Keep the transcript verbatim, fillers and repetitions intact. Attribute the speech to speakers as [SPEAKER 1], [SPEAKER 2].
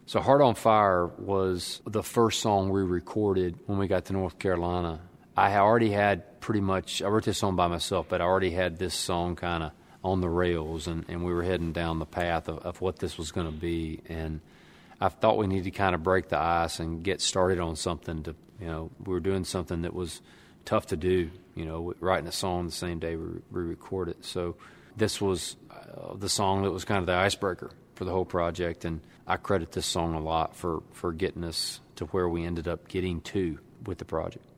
[SPEAKER 1] So Heart on Fire was the first song we recorded when we got to North Carolina. I already had pretty much, I wrote this song by myself, but I already had this song kind of on the rails, and, and we were heading down the path of, of what this was going to be. And I thought we needed to kind of break the ice and get started on something to, you know, we were doing something that was tough to do, you know, writing a song the same day we, we recorded. So this was uh, the song that was kind of the icebreaker for the whole project, and I credit this song a lot for, for getting us to where we ended up getting to with the project.